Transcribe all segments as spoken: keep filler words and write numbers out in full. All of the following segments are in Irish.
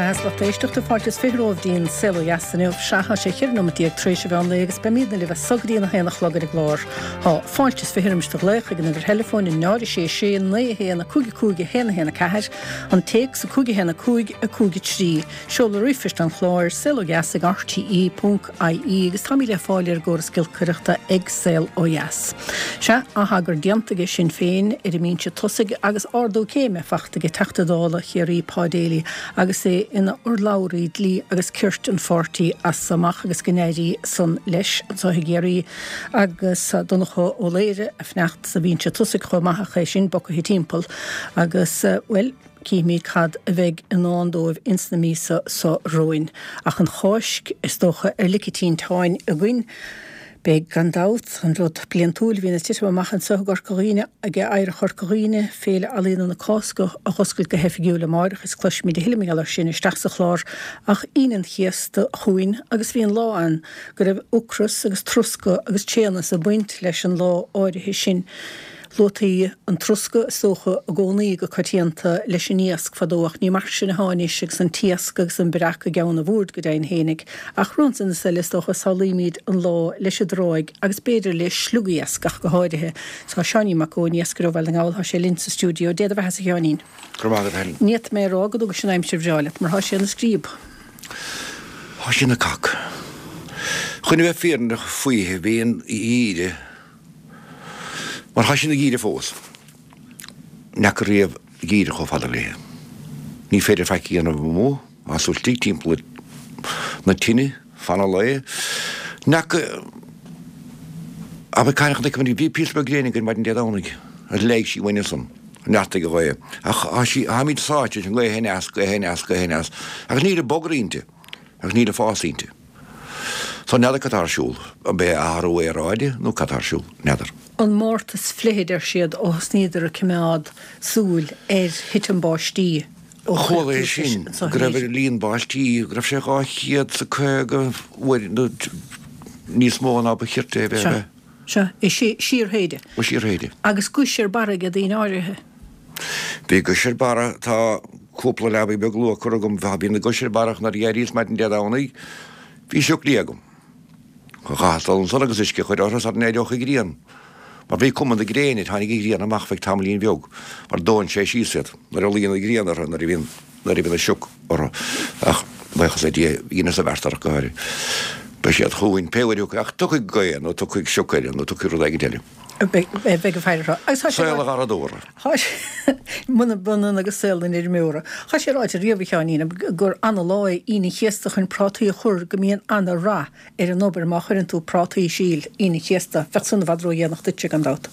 has le éisteach de fáilte firóhdín selo jasanú seacha sé hirnom díag trééis bhean légus be míad na libh sogdíí nach héna chlogad ag glár. Tá fáiltes fihirmiste léch ag an idir telefón in náir sé sé na héna cúgi cúgi héna héna ceir an teag sa cúgi héna cúig a cúgi trí. Seola rifist an chlár selo jas ag r t e dot i e agus tá le fáilir gur skillcurachta Excel ó jas. Se a hagur diantaige sin féin ar i mínse tosig agus ardó céime fachtaige teachtadála chéirí pádéli agus é ina urláirí lí agus Kirsten Forty as samach agus gnéirí san leis sa géirí agus donnacha ó léire a fnecht sa bhínse tosig chu maithacha sin bocha hí timppel agus well Cíimi cad a bheith in ándóibh insna mísa sa roin. Ach an cháisc is dócha ar likitín táin a gcuin be gan dát an rud blian túil hína tíis machchan sa gorcoíine a ggé air chorcoíine féle alína na cásco a choscail go hefigiúla máirich is cluis mí de hiimi eile sin isteach sa chlár ach inan chiasta chuin agus bhíon lá an go raibh ucras agus trusca agus téana sa buint leis an lá áirithe sin. Lótaí an trusca socha a gcónaí go cartíanta leis an níosc fadóach ní mar sin na háis agus an tíasc agus an bereach a gceanna bhúd go daon hénig ach runsan sa listócha salíimiid an lá leis a dráig agus beidir leis slúgaíasc ach go háirithe sa seaní mac ó níosc go bhfuil an gáil sé linn sa stúdio déad a bheit sa cheanín. Níiad mé rágad agus sin aimsir bhreáile mar há sé na scríb. Há sin na cac. Chine bheith féan nach faoithe bhíon íide mar há sin na gíre fós. Neach réamh gíre cho fada léthe. Ní féidir feici an mó, a súltí timppla na tine, fanna léthe. Neach a bheith caiinach na cymryd bhí pís be grénig yn maidin deadánig. A leig sí waine son. Neachta go bhaie. Ach a sí a míid sáte an gléi hénas, go hénas, go hénas. Ach ní a bogrínte. Ach ní a fásínte. So neda catarsúl. A be a harú é ráide, nó catarsúl. Nedar. An mórtas fléidir siad ó sníidir a cymad súl ar hit an báistí. Chóla é sin, go raibh líon báistí, go raibh sé gá chiad sa chuige níos mó ná ba chiirte bheith. Se, é sír héide. Ó sír héide. Agus gúisir bara a dtíon áirithe. Bhí gúisir bara tá cúpla lebí be glua churagum bheit bhíon na gúisir barach na dhéirís maidin deadánaí, bhí seoc líagum. Go gátal an sonagus isce chuir áras ar néideocha grían. Mar bhí cuman de gréine tháinig grían amach feich tamlín bheog, mar dóin sé síad, mar a líon na gríanar nar i bhíon nar i bhíon a seoc orra. Ach, bhachas é dí ína sa bherstar go háir. Ba siad chuin peiriú ach tucaigh goan ó tucaigh seocair nó tucaigh rudaigh déile. Beg a fáidir. Saola gar a dóra. Muna buna agus selin idir múra. Cha sé ráid a riamh cheanína gur anna láid ína chéasta chun prátaí chur go mííon anna rá ar an nóbar má chuann tú prátaí síl ína chéasta fe sunna bhadró dhéanach duite an dát.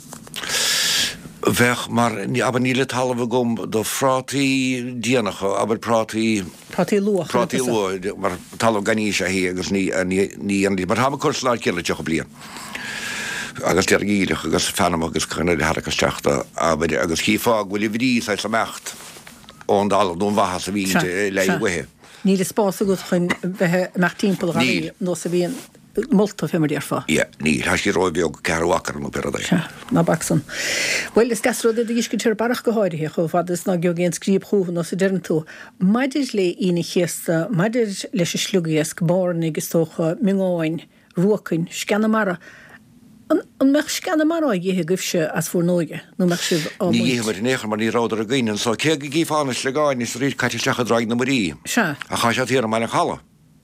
Bheith mar aber níle talamh gom do frátaí díanacha aber prátaí prátaí luach. Prátaí luach mar talamh ganíos a hí agus ní ní an mar ha curs lá ceile teach blian. Agus dear gíireach agus fanam agus chunir harachas teachta a beidir agus chiág bhfuil i bhrí sa sa mecht ón dal dún bhatha sa bhínte le bhuthe. Ní is spás agus chun bheitthe mecht timppla gaí nó sa bhíon molta fimar ar fá. Ie, ní, has sí roi beag cearhachar nó peradai. Na baxan. Well, is gasrod a dís go tíir barach go háirithe chu fad is ná geog géon scríb chúhan os a dean tú. Maidir le ína chéasta, maidir leis a slúgaíasc bárna agus tócha mingáin, ruacain, scanamara. An meach scanna mar á dhéthe gibse as fór nóige, nó meach sib á Ní dhéthe mar néchar mar ní rádar a gainan, so cé go gí fána slegáin is ríd caiitisteach a dráig na marí. Se. A cha sé tíar meile chala.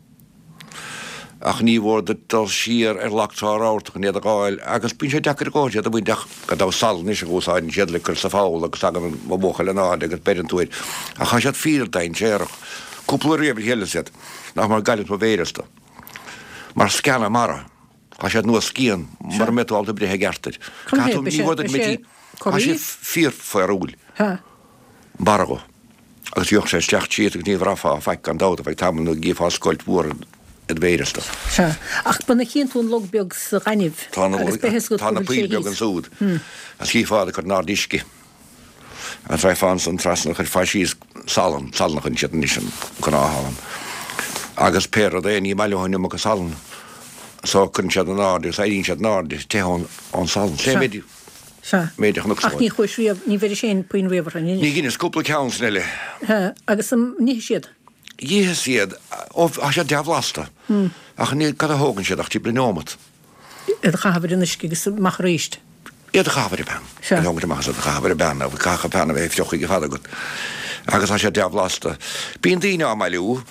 Ach ní bhór de dal siar ar lachtá áirtach néad a gáil, agus bín sé deachar gáid a bhín deach go dá sal níos a gúsáin siadla cur sa fáil agus agan má bócha le náid agus berin túid. A cha sé fír dain séarach. Cúpla riamh héile siad, nach mar gailit má bhéirasta. Mar scanna mara. Cha sé nua scían, mar metú alta brithe gertir. Catú ní bhór mití, cha sé fír foiarúil. Barago. Agus dúch sé steach tíad ag níomh rafa a feic an dáta, feich tamil nó gíomh scoilt búr a bhéirasta. Se. Ach buna chin tún logbeag sa gainibh. Tána píbeag an súd. A scífáda chur ná dísci. A tre fáin san trasna chur fáisís salan, salnach an siad níos an chun áhálan. Agus pér a dé ní maileáinú mo go salan. So chun siad an nádir, sa ín siad nádir, teán an salan. Sé méidir. Se. Méidir an Ach ní chuis riamh, ní bheidir sé puin riamh an Ní gine scúpla ceann snile. Agus ní siad. Dhé siad ó a sé deabhlasta. Ach ní cad a hógann siad ach tí blinámat. Iad chafir in iscigus mach ríist. Iad a chafir ben. Iad a chafir ben, a cacha pen a bheith fiocha go fada go. Agus a sé deabhlasta. Bíon daine á maiú,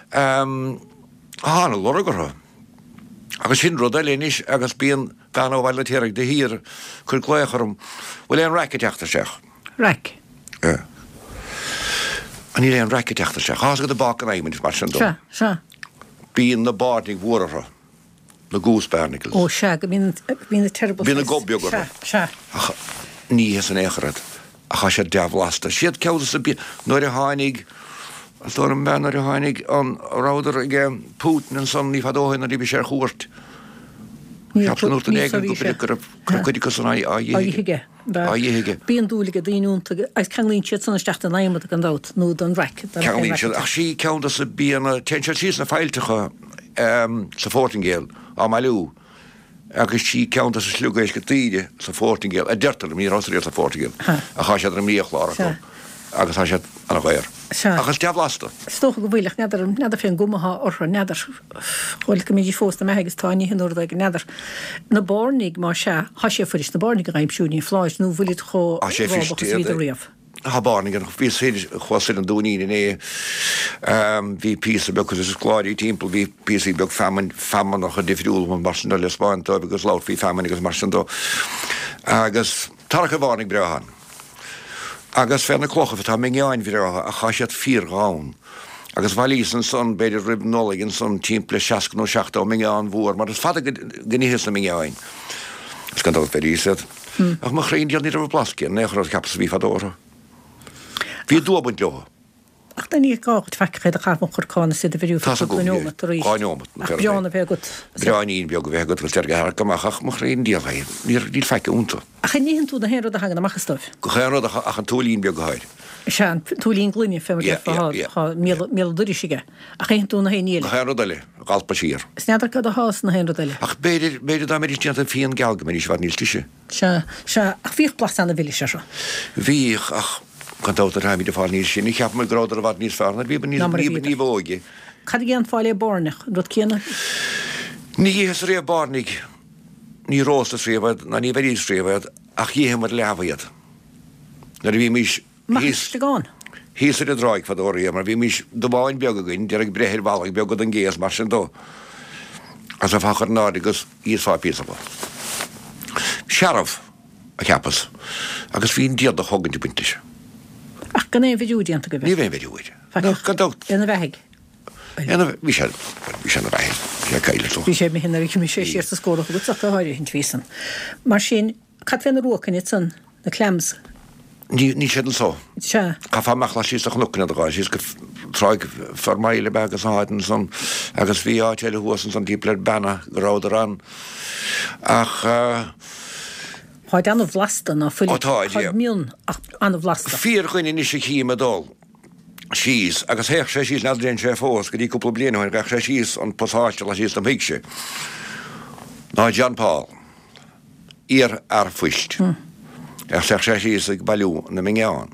hána loragurtha. Agus sin rud léis agus bíon gan óhhaile téireh de hír chun gléocharm bhfuil éon reice teachta seach. Reic? An í éon reice teachta seach. Chás go de bach an éimiid mar sin dó. Se, se. Bíon na báirnig mhuarartha, na gúsbearnicils. Ó se, go bíon na terrible. Bíon na gobbeagurtha. Se, se. Ní an écharad. A cha sé deabhlasta. Siad cedas a bí nóir a hánig Thor an ben ar a hánig an ráidir ag Putin an son ní fadóhain a rí sé chuirt. Cheapsan úta éag go chuidir san a dhéige. A dhéige. Bíon dúlaige daonúnta ag celíonn siad sanna steachta naimad an dát nó don reic. Celíonn siad ach sí ceantas a bíana teanseil síos na fáiltecha sa Fortingale á maiú. Agus sí ceantas a slúgéis go tíide sa Fortingale a deirtar mí rásaí sa Fortingale. A cha séad ar míochlára agus tá sé an bhhair. Agus deabhlasta. Stocha go bhfuilech neidir neidir fé an gumatha ortha neidir chuil go méidir fósta me agus táí hinúir ag neidir. Na bánig má se há sé furis na bánig a raimsúní fláis nó bhfuil cho riamh. Tá bánig an bhí chuil an dúíine é hí pí be chu is chláirí timppla hí pí beg feman feman nach a difriúil man mar le Spáintá agus lá hí feman agus mar dó. Agus tarcha bhánig brehan. Agus fer na clocha tá mé gáin vir a chaisiad fír gáin. Agus bhí san son beidir rib nóla an son timppla seaach nó seachta ó mé an bhór, mar is fada gníhé na mé gáin. Gus gan feríad. Ach mar chréon deal ní a blasci, nechar capas bhí fadóra. Bhí dúbun leo. Ach da ní gácht fechéad a chafan churcána si a bhíú Gáinómat. Breána bheith gut. Breáín beag bheith gut tear go goach ach mar chréon díal níor díl feice únta. A chu níhann tú na héad a hagan amachchastáibh. Go chéanrad ach an túlín beag go háir. Sean túlín glúine fé mé durí sige. A chéan tú na hé níl. Chéanrad eile galpa sír. Snéidir go a hás na héad eile. Ach beidir beidir dá méidir teanta fíon gealga méidir bhar níl tiise. Se se ach bhíoh plas anna bhile se. Bhíoh ach Cantátar ha mí de fá níos sin, í cheap me gráidir a bhd níos fearna, bhí ní bhóige. Cad géan fáile bárnach, rud céanna? Ní hés ré bárnig, ní rósta sréhad, na ní verí sréhad, ach dhé mar lehaíad. Na bhí mis... Machiste gáin? Hís a dráig fad óí, mar bhí mis do bháin beagainn, deag brethir bhach beagad an géas mar sin dó. As a fachar nádigus íos fá písabá. Searmh a cheapas, agus bhín diad a thugann de buntis. Ach gan é bhidúí anta go bheith? Ní bhéh bhidúid. Cantácht. Ina bheig? Ina bhí sé na bheig. Sé caiile tú. Bhí sé mé hinna mé sé sé a scóra go a háir hin tvísan. Mar sin, cad féna ruacan it san na clems? Ní sé an só. Se? Ca fáach le síos a chnucna a gáis, síos go tráig formáile be agus háidan son agus bhí áteile huasan san dípleir benna goráidir an. Ach... Háid anna bhlastan á fuil miún anna bhlasta. Fíor chuine ní sé cí medal síos, agus héich sé síos nadréon sé fós, go dí cúpla blianaáin gach sé síos an posáiste le síos am hiicse. Ná John Paul, ír ar fuist. Ach sé sé síos ag bailú na mingeán.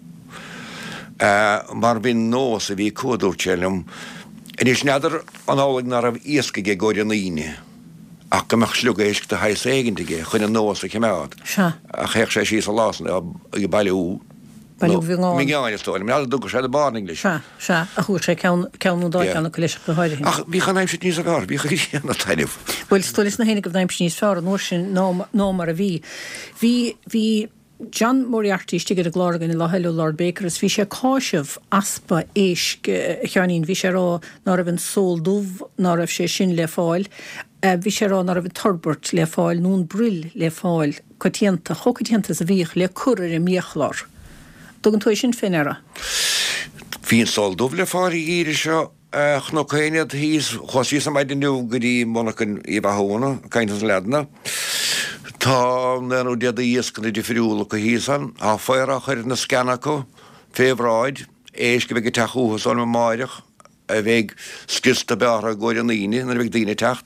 Mar bhín nós a bhí códúirtélum, in is neidir an álaigh nar a íasca ge góir an íine. Ach goach slugéis de heis éigentige chun an nós a chemáad. A chéich sé síos a lásan i bailú míáinetáil, mé dúgur sé a barning leis. Se a chuair sé ceanú dáid anna go leis go háidir. Ach bhí chanéim si níos a gá, bhí chu na tainineh. Bhfuil stolis na hénig go bhnaim níos fear an nóir sin nó mar a bhí. Bhí hí John Moriarty stigad a glágan i leheilú Lord Baker is bhí sé cáisih aspa éis cheanín bhí sé rá ná a bhín sóldúh ná a sé sin le fáil. Bhí sé rá ná a bhín torbert le fáil nún brill le fáil cotíanta, chocotíanta a bhíoch le curir i míochlár. Dogan tú sin fin era? Bhín sóldúh le fáil i gíire seo chnochéinead híos chosí sa maid inniu go dtí monachan i bhthóna, caiintas ledna. Tá nanú dead a íoscan i difriúla go híosan, á foiar a chuir na scannaco, féhráid, éis go bheith teachúchas an máireach, a bheith skista beara góir an íine, na bheith daine techt.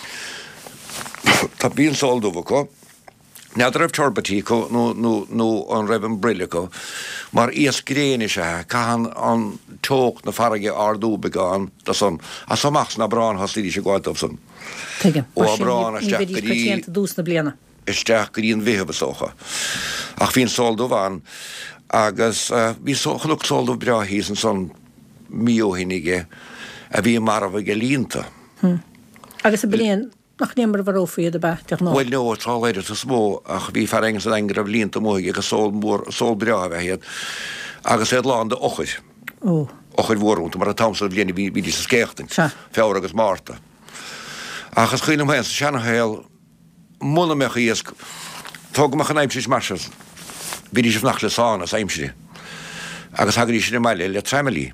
Tá bíon sóldúh có, neidir raibh torbatí có nó an raibh an brille có, Mar íos gréine se cahan an tóg na farige ardú begáin son a samachs na brán hasí se gáid of son. Ó brán a dús na bliana. Isteach go íon bhíhe besocha. Ach hín soldú bhain agus bhí sochluch soldú brahíos an son míohinige a bhí mar a bh gelínta. Agus a blian nach nemar bhrófiad a bach nó. Well nó tá leidir sa smó ach bhí fer engus an engur a blínta móige agus sol mór sol breá bheithéad agus é lá de ochid. Ó. Ochid bhórúnta mar a tamsa bliana bhí bhí sa scéachtain. Fear agus Marta. Agus chuoinm hen sa seanna héil muna mecha íosc tógamach an aimsis marsas. Bhí sé nach le sána aimside. Agus hagarí sin meile le tremelí.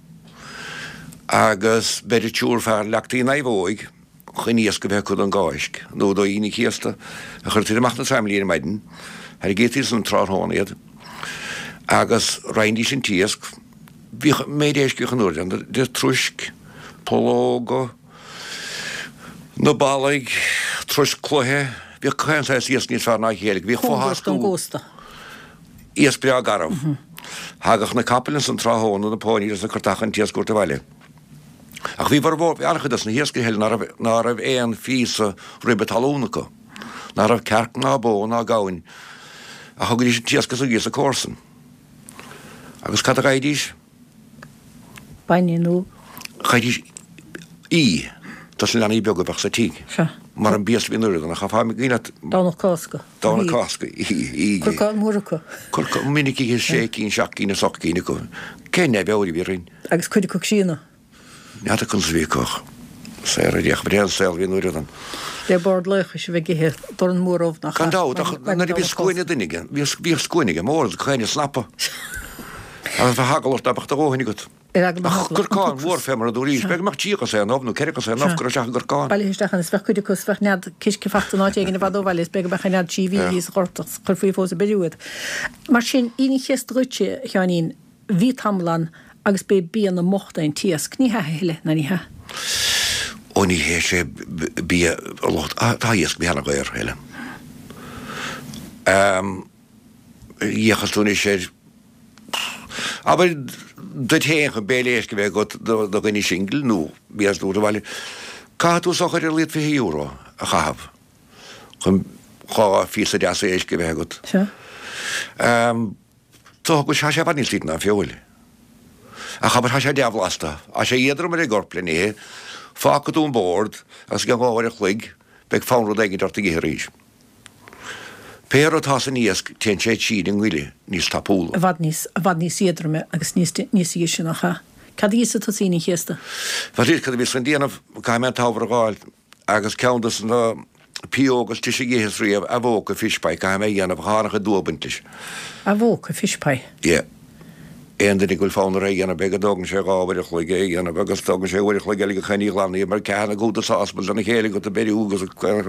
Agus beidir túúr fear leachtaí na bhóig chuníos go bheith chud an gáisc. nó do ínig chéasta a chuirtíad amach na tremelí in maidin, ar gétí san trátháiad. Agus raindí sin tíosc, bhí méidéis go chanúir an de trúisc, pológa, nó ballaig, trúisc chluthe, bhí chuan sa íos níos fear ná chéalaigh, bhí fóthascú. Íos breá garam. Hagach na capelin san trátháin na póí na chuirtachan tíos gúirta bhaile. Ach bhí bhar bhór archadas na hiasca heil ná rah éon físa ribe talúnacha, ná rah cearc ná bó ná gáin, a thugadí sin tíascas a gíos a córsan. Agus cad a gaidís? Baine nó? Gaidís í, tá sin leanna í beag bach sa tí. Mar an bías bhín uirgan a chafá mi gínat... Dánach cásca. Dánach cásca, í. Curcá múracha. Curcá minic í sé cín seach cín a soch cín a go. Céine bheorí bhí rin. Agus chuide coch sína? Neata chun sa bhí coch. Sa ar a dheach bréan sel bhín uirgan. Le bord lecha se bheith gihir dor an múróh nach... Gan dá, na bhí scoine duine, bhí scoine mór, chuine snappa. A bheit hagalort abach da róhinnig gut. Gurcáin mhór femar a dúrís, beag meach tíocha sé an ofnú, ceircha sé an ofgur a seach gurcáin. Bailí isteach an sfech chuide cos fech nead cisce fachta náid éigen a bhadó bhailis, beag bach nead tí víís gortas, chur faoi fós a beúid. Mar sin íní chéist rúte cheanín ví tamlan agus be bían na mochta in tías, ní ha heile na ní ha? Ó ní hé sé bí a locht, tá iesc bí hana gair heile. Iechas túni sé aber dit heen gebele go bheith got do gin single nó bías dúra bhile. Caú sochar ar lít fi euro a chahab. Chun chá fi a deasa éis go bheith got. Tá go se sé bhaní slít na fiúil. A chabar sé deabhlasta, a sé iadra mar gorplin é, fácad ún bord as go bháir a chluig, beag fánrú d éigen dorta gihirís. Péir atá san níosc ten sé tíd an ghuiile níos tapúla. A bhd níos iadrime agus níos í sin nach cha. Cad ísa tá sína chéasta? Bhd íad cad bhís fan díanamh caiime tábhar gáil agus ceantas na píogus tí sé géhas riamh a bhóca fispáid caiime dhéanamh hánacha dúbantis. A bhóca fispáid? Ie. Éan duine gúil fánar a dhéanamh beag a dogan sé gábhar a chluig é dhéanamh agus dogan sé bhir a chluig eile go chaní ghlaí mar ceanna gúta sáspas anna chéala go a berí úgus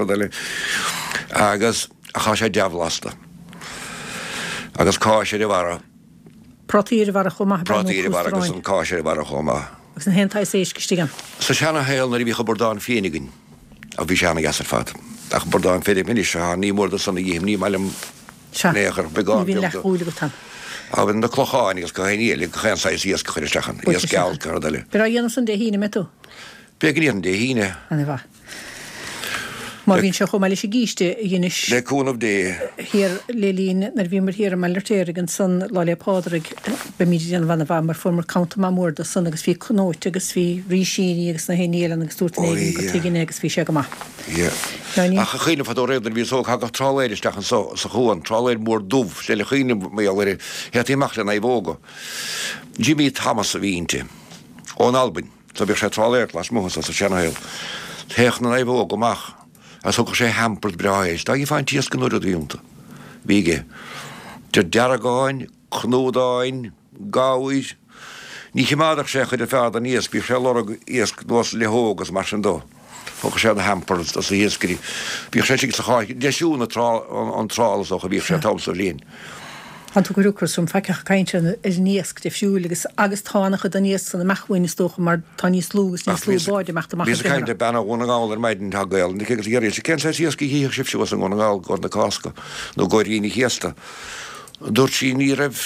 agus a cha sé deabhlasta. Agus cá sé de bhara. Protíir bhar a chumá. Protíir bhar agus an cá sé bhar a chumá. Agus an hentáid séis gostígan. Sa seanna héil na bhí bordáin féinigin a bhí seanna gasar fad. Ach bordáin féidir minis se ní mór sanna dhéim ní meilem néchar begáin. Bhín lech úla go tan. A bhín na clocháin agus go héile go chéan sais íos go chuir stechan. Íos geall car daile. Bera dhéanam san de híine me tú? Beag íon de híine. Anna bha. Má bhín se chumáile sé gíiste dhéanais... Le cúnamh dé. Hir lelín, nar bhí mar hir a meilirtéir an san láile pádraig be míidir an bhana bha mar formar canta má mórda san agus bhí cnóit agus bhí rísíní agus na hénéile agus dúirta éigen go tuigin agus bhí sé go má. Ie. A cha chéine fad ó réidir bhí só chaga tráléiristeach an sa chuan, tráléir mór dúmh, sé le chéine mé áir heat íach le na bhóga. Jimmy Thomas a bhínte, ón Albin, tá bhí sé tráléir las muchas a sa seannahéil. Theach na na bhóga amach. As ook sé hampert breis, da je fáin tíos gan nuair a dúnta. Bíige. De dearagáin, chnúdáin, gáis. Ní chimáadach sé chuid a fead an íos, bí sé lorg íos dós lehógas mar sin dó. Fog sé a hampert as a íosgri. Bí sé sig sa cháid, deisiúna an trálas och a bí sé támsa lín. Han tú goúchar som feiceach caiinte is níosc de fiúlagus agus tánacha a níos san meachhain stocha mar tá níos lúgus níos lú báide meachta Bhís caiinte benna bhna gáil ar maidin tá gail, ní chégus géir sé cén sé síosca híoch sibse was an gona gáil go na cásca, nó gáiríní chéasta. Dúirt sí ní raibh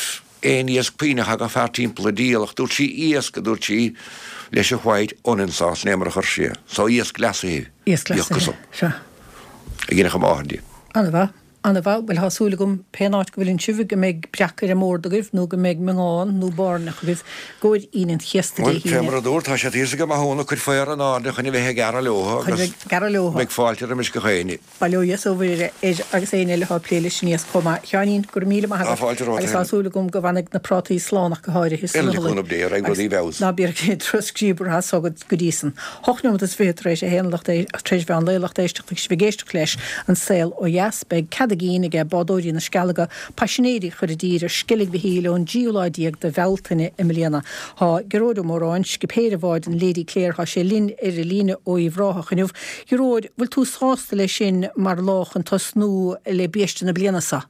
éon íosc píine ha an fear timppla díalach dúirt sí íosca dúirt sí leis a chhaid oninsás némar a chur sé. Só íosc leasa Íosc leasa se. A gine go máhandí. Anna bha. Anna bha bhfuil hasúla gom pénáit go bhfuiln siúh go méid breachar a mór do gibh nó go méid meáin nó barnach go bh goid íon chiasta Well, Femara dúir tá sé tísa go mána chur foiar an áne chuna bheitthe gar leha gar leha meid fáilte a mis go chéine. Bailúas ó bhfuir agus é le pléile níos comá cheanín gur míle agusúla gom go bhhanig na prátaí slánach go háir his dé ag í bhes. ná bíar troscríbar has agad go dísan. Thochnú is fééis a héanlacht treéis bhe an léilecht éisteach vigéiste léis an saoil ó jaasbeig cad gíige badóí na scalaga pasisinéirí chur a dír skillig vi híle an geolaíag de veltainine Emiliana. Tá geród mórráin skipéireháid an Lady Claire ha sé lin ar a líne ó i bhráthachanmh. Geród bhfuil tú sásta lei sin mar láchan tá snú le béiste na bliana sa.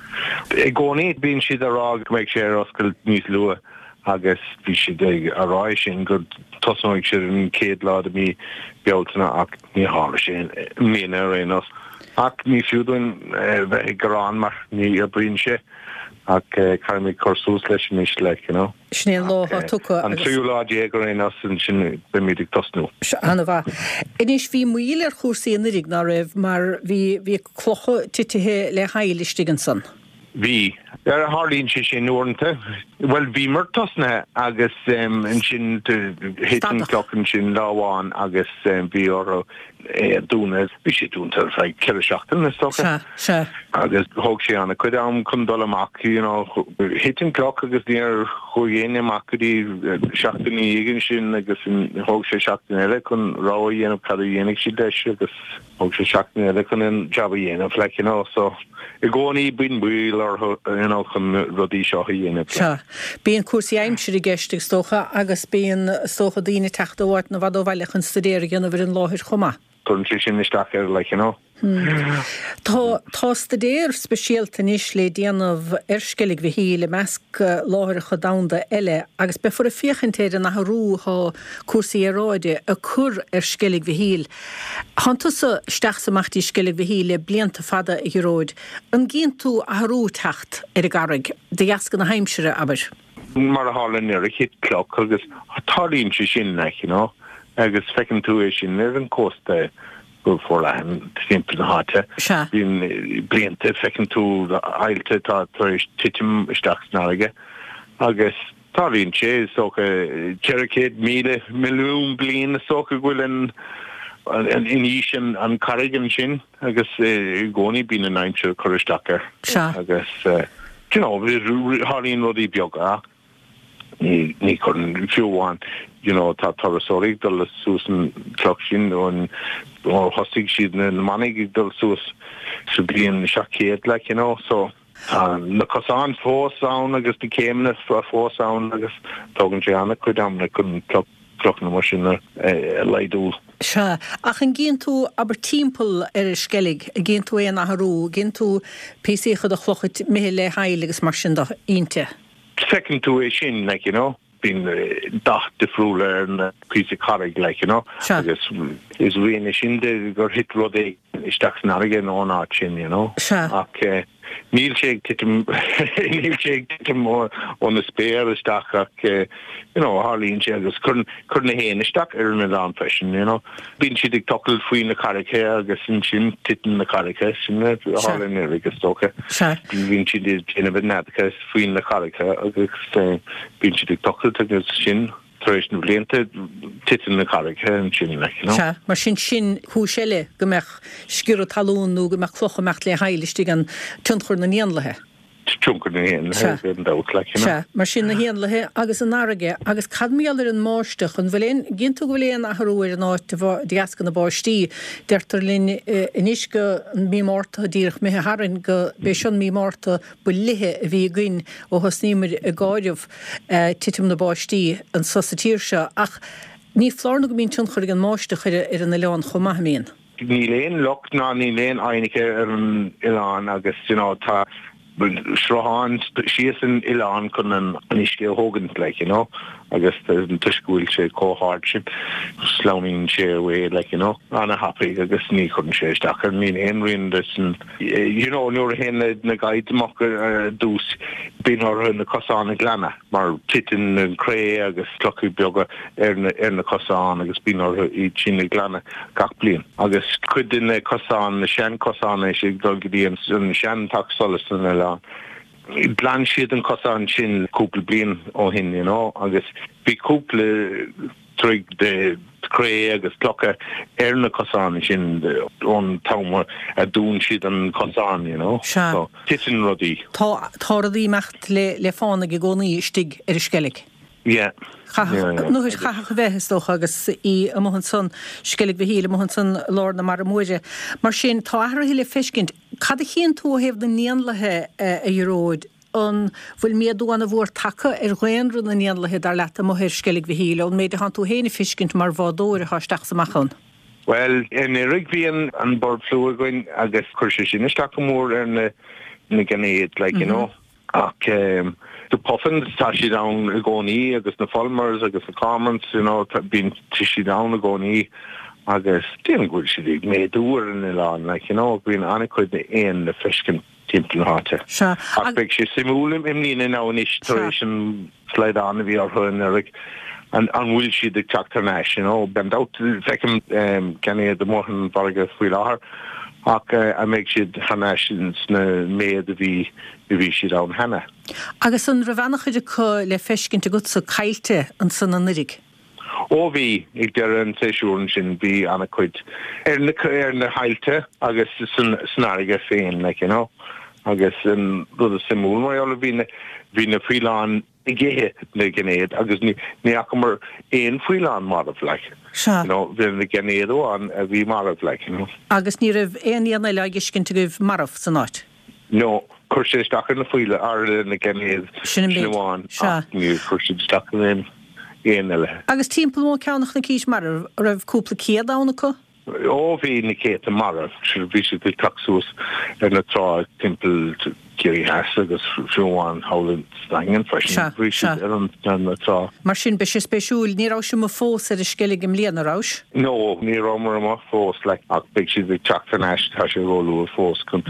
I gcónaí bíonn siad ará meid sé oscail níos lua agus bhí siad ag ará sin gur tosmid siad an céad lád a mí bealtainna ach ní hála sin mína réanos. Ach ní fiúdún bheith gorán mar ní a bríonn sé ach carmí chorsús leis sin is le, you know. Snéal láha tucha an tríú lád égur réanos an sin bimídig tosnú. Anna bha. Inis bhí muíle ar chósaí rig ná raibh mar bhí bhí clocha titithe le hailistigin san. Bhí ar a hálíonn sé sin uanta. Well, bhí mar tosna agus um, an sin hitan clochan sin láháin agus um, bhí ortha é dúna bhí sé dúnta ar ceir seachtain na stocha. Se. Agus thóg sé anna chuid am chun dul amach, you know, hitan cloch agus níor chuigéine amach dí seachtain ígan sin agus thóg sé seachtain eile chun rá dhéanamh cad dhéananig si leis agus thóg sé seachtain eile chun an jab dhéanamh le, you know, so I gcónaí bíon bhil ar you know, chun rudí seo dhéanamh. Se. Bíon cuasaí aimseir geiste stocha agus bíon stocha daoine teachtaháit na bhd ó bhile chun studéir gan bhar an láthir chumá. Chun sin isteach ar le, you know. Tá tá stadéir speisialta níos le déanamh ar scilig bhí híle measc láthir chu damda eile agus be fu a fiochantéir na rúá cuasaí aráide a chur ar scilig bhí híl. Hananta steach samachtaí scilig bhí híle blianta fada i gróid. An gcíonn tú a rú techt ar a garrig de gascan na heimsere aber. Mar a hálan ar a hit cloch agus táíonn sé sin le, you know, agus fecinn tú é sin ar an cósta go for an simple harte bin bliente fecinn tú ailte tá titim staachsnarige agus táíonn sé socha Cherokee míle milliún blian socha bhfuil an an iníisian an carrigan sin agus gcónaí bín an aimse choristeachar agus you know hálíonn rudí beaga ní ní chun fiúháin you know tá tarasórig dul súsan cloch sin ón ó hosig siad na manig dul sús sa blion seacéad le, you know, so na cosán fós ann agus de céimna fós ann agus tógann sé anna chuid am na chun cloch na mar sin leidú. Se, ach an gén tú aber timppel ar skellig, a gén tú é nach rú, gén tú písicha a chlochit mé le heilegus mar sin inte. Second to a sin, like, you know, been uh, the fruler and uh, piece of carrig, like, you know, sure. I guess is really shin the got hit rode is tax narigan on our chin, you know. Sure. Okay. Neil shake titum Neil shake titum more on the spare is tax okay, you know, Harley and Jaggers couldn't couldn't he in the stock in the down fashion, you know. Been she the tockled free in the carrig hair, I guess in chin titin the carrig hair, in it Harley and Eric stoker. Sure. Been she did in a bit not because free in the carrig hair, I guess been she the tockled to his chin. Traditional bliente titin na carrig an sin le, you know. Ja, mar sin sin húselle gomach skir talún nó gomach clocha mecht le heilistig an tunchur na níanlathe. Tunchur na níanlathe an dát le, you know. Ja, mar sin na níanlathe agus an áige agus cadmialar an máisteach an bhfuilin gintu bhfuilin a harúir an áit de ascan na báistí deirtar lin inisca mí mórta díirech mé harin go bé sin mí mórta bu lithe a bhí gin ó hosnímir a gáideh titim na báistí an sosatíir se ach ní flárna go mín tunchur an máisteach ar an leán chomahmíon. Ní léon locht ná ní léon ainike ar an Ián agus, you know, tá Shrohan, she is in Ilan kun an Anishke Hogan, like, you know, I guess there's an Tushkuil she co hardship, slowing she away, like, you know, and a happy, I guess, ni couldn't share stacker, me and Henry and this, and, you know, you're in the guide mocker, deuce, bín or na cosán glana mar titin an cré agus clochu bioga ar na ar na cosán agus bín or í sin glana gach blian agus cuidin na cosán na sean cosán é sig dulgadí an sean tak solas na lá Blan siad an cosán sin cúpla blian ó hin, you know, agus bhí cúpla trig de cré agus clocha ar na cosán sin ón tamar a dún siad an cosán, you know. So, titin rodí. Tá rodí mecht le le fána go gcónaí stig ar skellig. Yeah. Nu is chach bheitstoch agus í a mohan son skellig bhí híle mohan son lár na mar muide. Mar sin tá ahra híle fiskint. Cad a chéan tú hef den níanlathe a iróid an bhfuil méadúna bhór take ar ghainrú na níanlathe dar leta mo hir skellig bhí híle an méid han tú héna fiskint mar bhádóir a háisteach sa machchan. Well, in rig bhíon an board flú goin agus chuirse sin isteach go mór ar na na gnéad, like, you know. Ach, um, the puffins tá si down a gcónaí agus na Fulmers agus na Commons, you know, bín si down a gcónaí agus déan gúil si ag méadúr in Ián, like, you know, bín anna chuid na éon na fiscin timp na háte. Ach beag si simúlim imlína ná níos taréis an sleid anna bhí ar chuin ar an bhfuil si ag teachtar neis, you know, ben dát fecim gcéine de mórthan barga fuil áthar ach a méid siad haneis na méad a bhí bhí siad an hena. Agus an rahanach chuide chu le fiscin te gut sa cailte an san an nirig? Ó bhí ag dear an séisiúrin sin bhí anna chuid ar na ar na hailte agus san aige féin, like, you know, agus an rud a simúl mar eola bhí na bhí na Frílán i ggéthe na gnéad agus ní ní ach mar éon Frílán marmh, like, you know, bhí na gnéad óan a bhí marmh, like, you know. Agus ní rah éon íana le giscin te goibh marmh san áit? No, chuir sé isteach na Fríle ar na gnéad sin bháin ach ní chuir sé isteach na éon eile. Agus timppla mó ceannach na cís marmh raibh cúpla céad ána chu? Ó bhí na céad a marmh, si bhí si go taxús ar na trá timppla Gary Haas agus Siobhan Howland Stangen freisin bhí si ar an na trá. Mar sin be sé spéisiúil ní rá sem mo fós ar a skellig im líana rás? No, ní rá mar má fós, like, ach beag si ag teachtar neis tá sé róú fós chun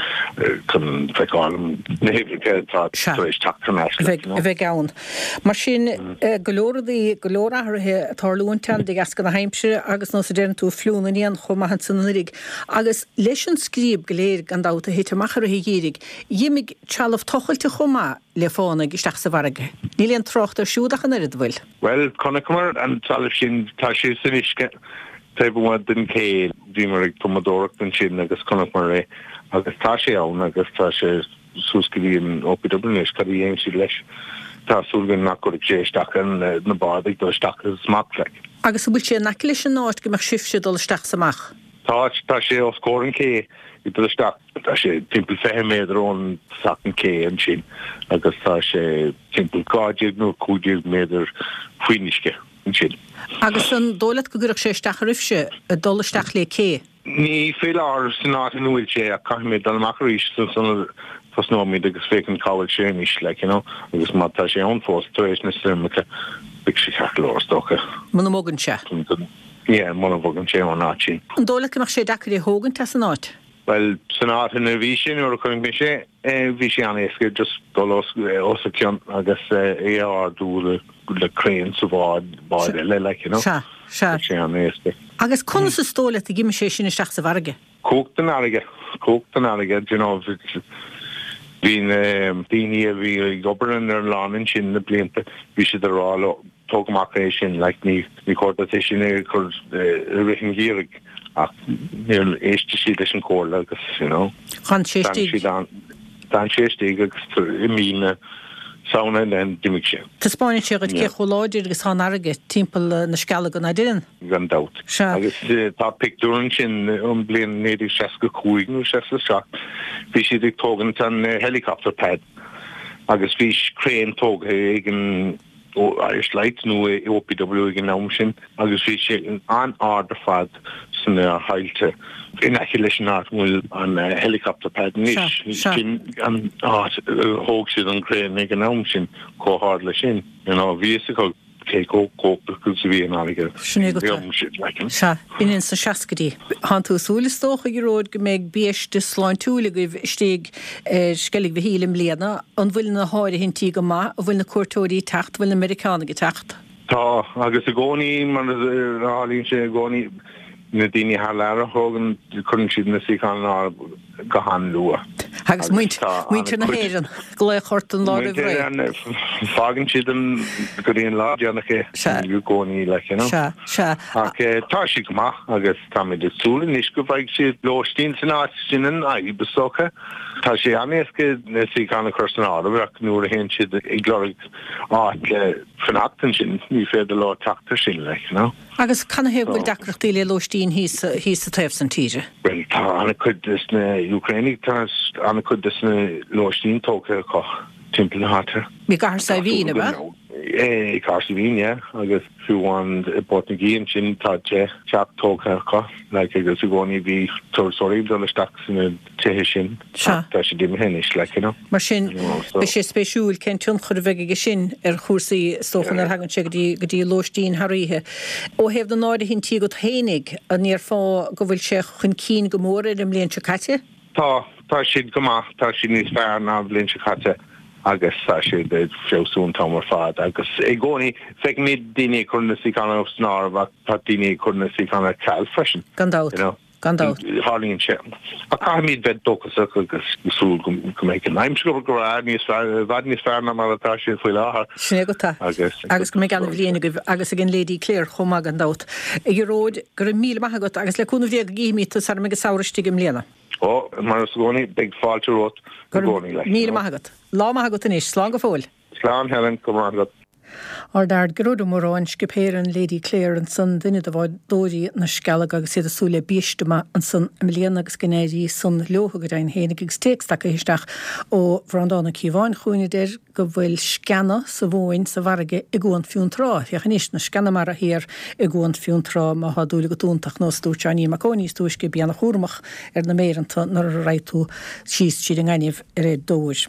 chun feicáilm na hébhlige tá éis teachtar neis. Bheith gabhain. Mar sin golóirí golórathe tarlúntean de gas go na Haimshire agus nó sa déan tú fliúna íon chomahan san rig. Agus leis an scríb goléir gan dáta héte machar a higérig. Dhimig Charlotte tochailte chomá le fána isteach sa bharige. Níl an trocht ar siúdach an irid bhfuil. Well, conacmar an talh sin tá sé san isce taobh den cé dhímar ag tomadóach den sin agus conacmar é agus tá sé ann agus tá sé súscaíon ó P W is cad dhéim si leis tá súlgan nach go sé isteach an na bádaigh do isteach smach le. Agus bhfuil sé nach leis an áit go mar sifse dul isteach samach. Tá tá sé ó scóran cé i do isteach tá sé timppla fehe méidir ón sacan cé an sin agus tá sé timppla gáideag nó cúideag méidir faoinisce an sin. Agus an dólaad go gurach sé isteach rifse a dul isteach le cé? Ní féile ar san áit an bhfuil sé a caiimiid an macríis san fosnóid agus fécinn cáil sé níos, like, you know, agus má tá sé an fós tuéis na slimmecha big sé cheachlóir stocha. Muna mógan se? Yeah, muna mógan sé an áit sin. An dólaad go mar sé dachar í hógan te san áit? Well, san áit in a bhí sin or chuing mé sé bhí sé an éasca just dul os a cean agus é á dú le craon sa bhád báid le, like, you know. Se, se. Sé an éasca. Agus chuna sa stólaad a gimme sé sin isteach sa bharige? Cógtan aige, cógtan aige, you know, bhín daoine a bhí gobaran ar lánin sin na blianta bhí si de rá tógamach é sin, like, ní ní córta sin é chur rihin gírig ach níl éiste si leis an cóla agus, you know. Chan séistíg? Dan séistíg agus i mína sauna den dimig sé. Tá spáin sé go cé choláidir agus há aige timppla na scala go na dinn? Gan dat. Agus tá picúrin sin an blian néidir seaca cúigú seaca seach. Bhí si ag tógan tan helicopterpad agus bhí craon tóga ag an Irish Light nó O P W ag an nám sin agus bhí sé an áda fad san hailte inaici leis an áit bhfuil an helicopterpad níos an áit hóg siad an craon ag an nám sin cóthard le sin. Bhí go ché go go go vi an aige. Se in sa seacadí. Han tú súlastócha i ród go méid bíis de sláin túla go stig skellig vi hílim léna an bhfuil na háir hin tí go má a bhfuil na cuatóirí techt bhfuil na Americana go techt. Tá agus a gcónaí man rálín sé gcónaí na daoine hála hogan chun siad na síán ná go han lua. Agus muinte na héan go le chortan lá a bhré. Fágan siad an go dtíon láideannacha gcónaí le Se se. Tá si go maith agus tá mé de súla níos go bhaid siad lóistín san áit sin an aigh besocha. Tá sé anéasca na síánna chusan ábh ach nuair a héon siad ag glóigh áit le fanachtain sin ní féidir lá teachta sin le. Agus canna hebh bhfuil decreachtaí le lóistín hís a taobh san tíre? Well, tá anna chud is na Ukrainig tá anna chud is na lóistín tócha có timp na hátar. Mí gar sa bhína ba? É gar sa bhín, agus fiúháin i bot na gíon sin tá te teach tócha có le agus a gcónaí bhí tuairsoirí don isteach sanna tuthe sin tá sé ddíim henis le. Mar sin be sé spéisiúil cén tún chur bheige sin ar chósaí stóchan ar hagann sé go dtí lóistín tharíthe. Ó hebh den náide hinn tí go hénig a níor fá go bhfuil sé chun cín go mór ar im léon se caite? Tá tá siad go maith tá sin níos fearr ná bblionn se caite. agus sa sé de fiosún tamar fad agus e gcónaí feic mid daoine chun na síánna snar bach tá daoine chun na síánna ceall freisin. Gandát. Gandát. Hálíonn sé. A cai míad bheith dochas agus súil go méid an aimscoil go rád níos bhad níos fearr na mar atá sin faoi láthair. Sinné go tá. Agus go méid an bhbliana go agus a gin Lady Clare chomá gandát. I ród gur míle maithagat agus le cúna bhíag gíimií tu sar me go saoiristí go mléana. Ó, mar is gcónaí beag fáilte rót go gcónaí le. Míle maithagat. Lá maithagat inis, slán go fóil. Slán Helen go maithagat. Ar dard grúd mórráin scipéir an Lady Clare an san duine a bháid dóirí na scalag agus siad a súla bíistuma an san mléana agus gnéirí san leotha go dain hénig agus téacsteach a histeach ó bhrandána cíháin chuoine déir go bhfuil scanna sa bhóin sa bharige i gúan fiún rá. Fiochan is na scanna mar a hir i gúan fiún rá má ha dúla go túntaach nó stúrteaní macóní stúisce bíanna chúrmach ar na méanta nar a raitú síos siad an gaiineh ar é dóir.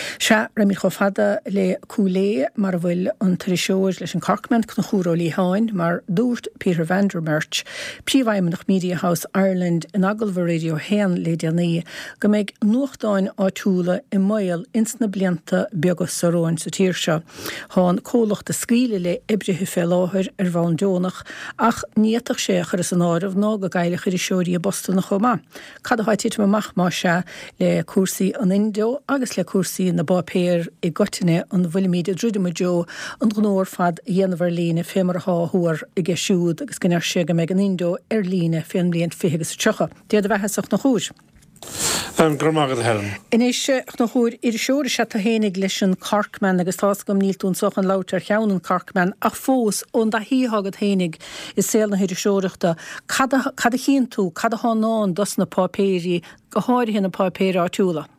Se ra mí chofada le cúlé mar bhfuil an trisóir leis an Corkman chun chúrólí háin mar dúirt Peter Vandermerch, príomhhaimimeach Media House Ireland in Agalva Radio Héan le déanaí go méid nuachtáin áitiúla i mail insna blianta beagas sa róin sa tíir seo. Háin cólachta scríle le ibrithe fé láthir ar bhain Jónach ach níatach sé chur san áirimh ná go gaiile chuir seoirí a Boston na chomá. Cad a haitiid meach má se le cuasaí an Indio agus le cuasaí na bápéir i gotaine an bhfuilmíad a drúdama Jo an gnóir fad dhéanamhar líne fémar háthúir i g siúd agus gnéir sé go méid an Indio ar líne féin líon figus tucha. Déad a bheitheach na chúis. Um, Gromagad Helen. Inis nach chúr ir seoir se a hénig leis an Corkman agus tá gom níltún soch an lautar cheann Corkman ach fós ón da híhagad hénig is sé na hiidir seoireachta cad a chin tú cad a hánáin dus na pápéirí go háir hin na pápéir átúla.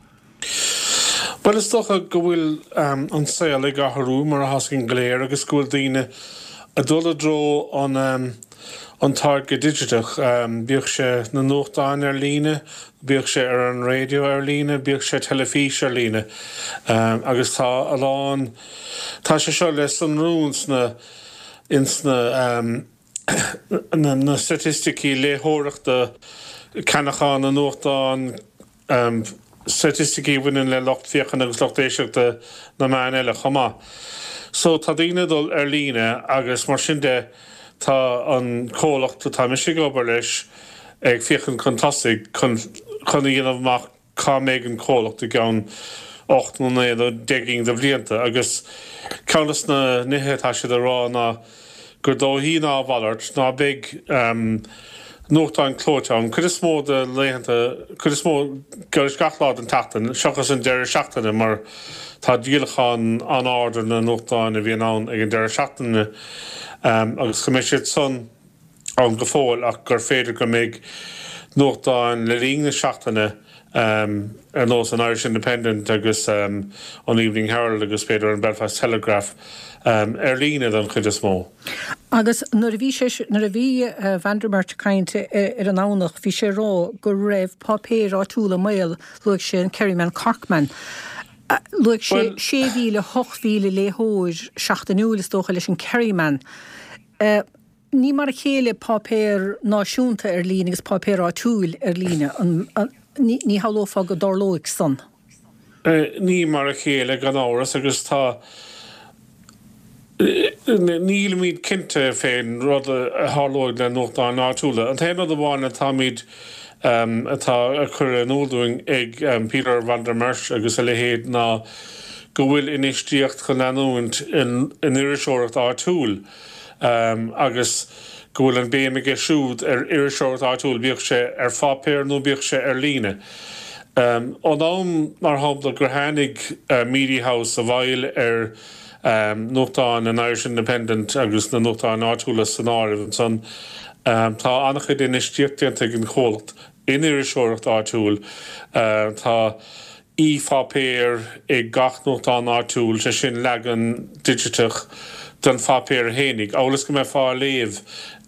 Well is stocha go bhfuil um, an saola gatharú mar a hascin gléir agus gúil daoine a dul a dro an um, an target digitach um, bíoh sé na nóchtáin ar líne, bíoh sé ar an radio ar líne, bíoh sé telefís ar líne. Um, agus tá aláin tá sé seo leis an rúns na insna um, na, na statisticí léthóireachta cenachán na nóchtáin um, statisticí bhuiinn le locht fiochan agus locht éiseachta na main eile chomá. So tá daoine dul ar líne agus mar sin de tá an cólachta tá meisi gobar leis ag fiochan contasig chun dhéanamh cá méid an cólachta gan ocht nó néad ó deiging de bblianta agus ceannas na nithe tá siad a rá ná gur dó hí ná bhallart ná big um, nóchtáin clóteán, chud is mó de léhananta, chud is mó gur is gachlád an tatan, seachas an deir seachtainna mar tá díalachan an áidir na nóchtáin a bhíon ann ag an deir seachtainna um, agus go méid siad son an go fóil ach gur féidir go méid nóchtáin le rína seachtainna um, ar nós an Irish Independent agus um, an Evening Herald agus féidir an Belfast Telegraph um, ar lína an chud is mó. Agus nar a bhí sé nar a bhí uh, Vandermerch cainte ar an ánach bhí sé rá go raibh pápéir átúla mail luigh sé an Kerryman Corkman. Luig sé bhíle hochhíle léthóir seachtainúil tócha leis an Kerryman. Ní mar chéile papéir náisiúnta ar lína agus papéir átúil ar lína ní hallófa go dorlóig san. Ní mar chéile gan áras agus tá níl míad cinnte féin rud a hallóig le nóchtá nátúla. An téanna do bháinna tá míad Um, atá a chur an ódúing ag um, Peter van der Merch agus a lehéad ná go bhfuil inistíocht chun anúint in, in iriseoireacht átúil um, agus go bhfuil an béime siúd ar iriseoireacht átúil bíoh sé ar fápéir nó bíoh sé ar líne. Um, an am mar hábla gur hánig uh, Media House a bhail ar um, nóchtán an Irish Independent agus na nóchtán átúla san áibh san Um, tá annach in inistíocht ag an chólacht in iriseoireacht átúil uh, tá ífapéir ag gach nóchtán átúil sé sin legan digitach den fapéir hénig. Álas go mé fá léamh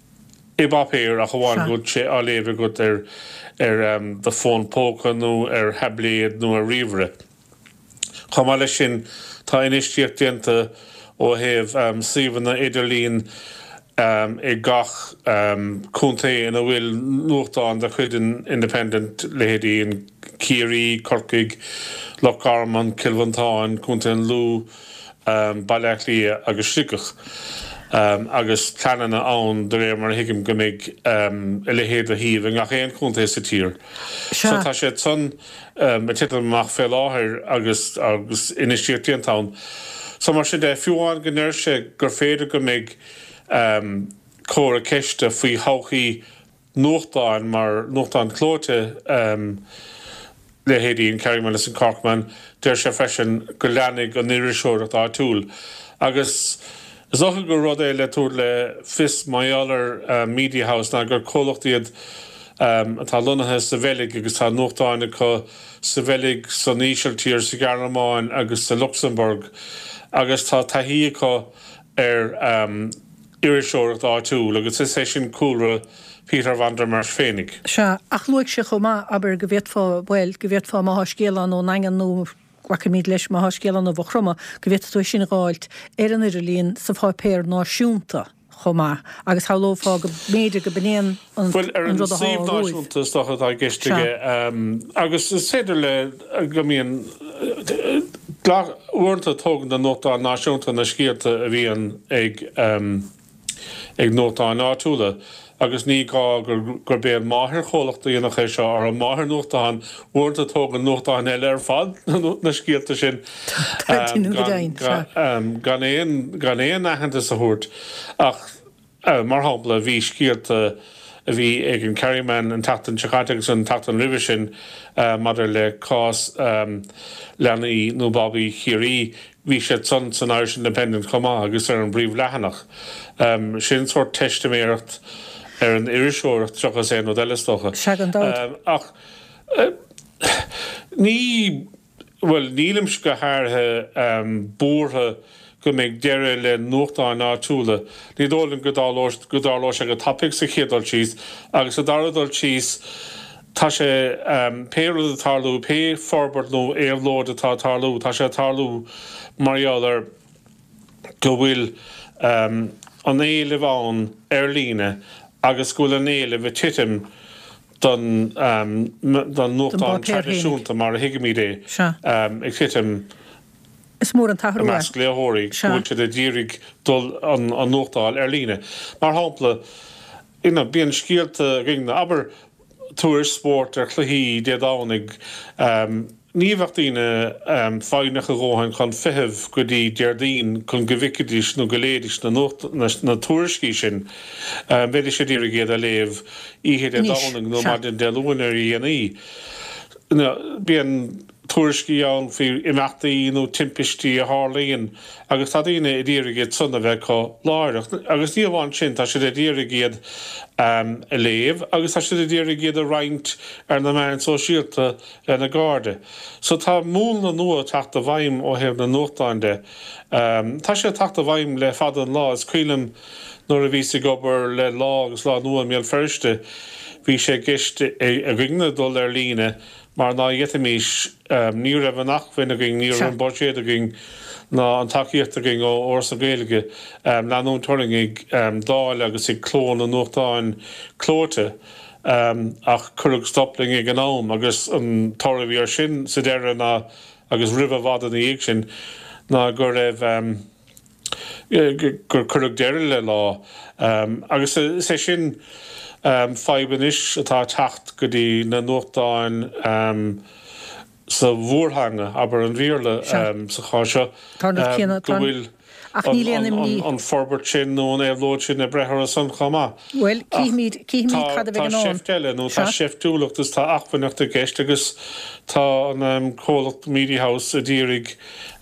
i bapéir a chomháin go sé á léamh go ar ar um, de fón póca nó ar hebléad nó a riomhre. Chomá lei sin tá inistíocht ó héamh um, síomhanna idirlín Um, I gach um, cúnta in a bhfuil nuachtáin de chuid Independent lehéadí in Keary, Corcaig, Loch Garman, Kilvantáin, cúnta in Lú, um, Bailachlí agus Sicach. Um, agus planana ann de réir mar hiigim go mbeidh um, i lehéad a híomh ngach éon cúnta sa tír. So tá sé son um, a titil amach fé láthir agus agus inistíochttaon. So mar sé de fiúáin go ndeir sé gur féidir go mbeidh Um, córa ceiste faoi háchaí nóchtáin mar nóchtáin clóite um, lehéadí in Kerryman leis an Corkman deir sé freisin go leannig an iriseoireacht átúil. Agus is ocha go rud é le túr le fis maiallar uh, Media House ná gur cólachtaíad um, atá lunathe sa bhelig agus tá nóchtáinna có sa bhelig sa níosiltíir sa Garramáin agus sa Luxembourg agus tá taithí có ar um, iriseoireacht átúil agus is é sin cúra Peter van der Merch fénig. Se ach luig se chomá aber go bhéad fá bhil go bhéad fá máthscélan ó nagan nó míad leis máthscélan ó bhroma go bhéad tú sin gáilt ar an idirlíon sa fápéir náisiúnta chomá agus hálófá go méidir go bnéan an Well ar an síomh náisiúnta stocha tá geistige agus is féidir le go míon uanta tógan den nóchtán náisiúnta na scialta a bhíon ag ag nóchtán átúla agus ní gá gur gur béad máthir cholaachta dhéanach é seo ar an máthir nóchtán uanta tógan nóchtán eile ar fad na scialta sin gan éon aitheanta sa thuairt ach mar hábla bhí scialta a bhí ag an Kerryman an tatan Chicago an tatan River sin madidir le cás leanaí nó Bobby Chiarí bhí sé son san Irish Independent chomá agus ar an bríomh lehanach. Um, sin sort testaiméireacht ar an iriseoireacht trochas é nó deilestocha. Um, ach, uh, ní, well, nílim go háirthe um, búrtha go mbeidh deire le nóchtán átúla. Ní dólann go dálós ag a tapig sa chéadal síos agus a daradal síos tá sé um, péirúil a tarlú, pé forbert nó éamhlód atá tarlú, tá sé tarlú marialar go bhfuil um, an éile bhán ar líne agus go an éile bheith titim don um, don nóchtán tradiisiúnta mar a hiigeimí é um, ag titim Is mór an tahrú. Mas léóirí bhfuil sé de dírig dul an, an nóchtáil ar líne. Mar hápla ina bíon scialta ringna aber túir sport ar chluhí de dánig um, níomhachtaíine um, fáinach a róhain chun fitheh go dtí deardín chun gohicidís nó goléadis na, na, na túircí sin um, beidir sé dírig géad a léamh ihéad a dánig nó mar den deúin ar íanaí. Bíon túircí an fi imachtaí nó timpistí a hálíonn agus tá daoine i ddíra géad sunna bheith có láireach agus ní bháin sin tá si a ddíra géad um, a léamh agus tá si a ddíra géad a roinnt ar na main sóisialta le na gáde. So tá múl na nua teachta bhaim ó hebh na nóchtáinde. Um, tá sé teachta bhaim le fad an lá is cuilim nuair a bhí sa gobar le lá agus lá nua méal firste bhí sé giste a rinne dul ar líne mar ná dhétamís ní raibh nachhain a gin ní an borséad a gin ná an takeíocht a gin ó orsa Gaeilge ná nún turing ag dáil agus i clón an nuachtáin clóte ach curug stopling ag an ám agus an torah ar sin sa deire ná agus ribh bhd an íag sin ná gur raibh gur curug deire le lá agus sé sin feibanis atá tacht go dtí na nuachtáin sa bhórhange aber an bhíorla sa cháise go bhfuil an forbert sin nó an éhlóid sin na brethir a san chamá. Well, cíimiid cad a bheith an Tá séfteile nó tá séftúlaachtas tá achbhainachta gceist agus tá an cólacht Media House a ddírig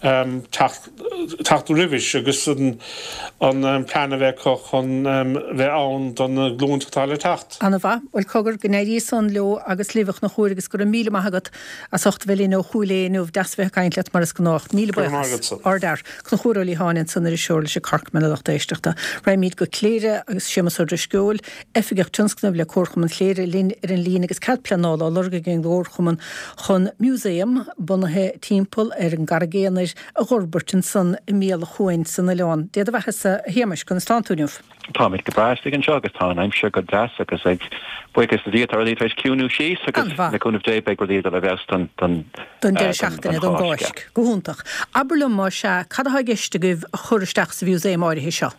tacht rivis agus an plan a bheith coch an bheith ann don glúntatá le tacht. Anna bha, bhfuil cogur gnéirí san leo agus líbhach na chuir agus gur an míle maithagat a socht bhfuil nó chuúléanú dasbheith caiintlet mar is go nácht míle buchas ordar chun chuúrólí háin san ar seola sé carc me leachta éisteachta. Raimíd go cléire agus sémas ar scóil, efigach tunscnamh le córchum an cléire lín ar an lín agus cad planála lorga gin górchuman chun múséum bunathe timppel ar an garagéanair a Gorbertin san míle chuin san na leán. Déad a bheitchas a héimeis chun stáúniuh. Tá mit go brastig an segus tá I'm sure go das agus ag buchas na dítar a éis ciúnú síos agus leúnmh dé be go díad a bheits don don don deir seachtainna don gáisc go húntaach. Aberlum má se cad a geiste goibh churisteach sa bhíú é máirithe seo.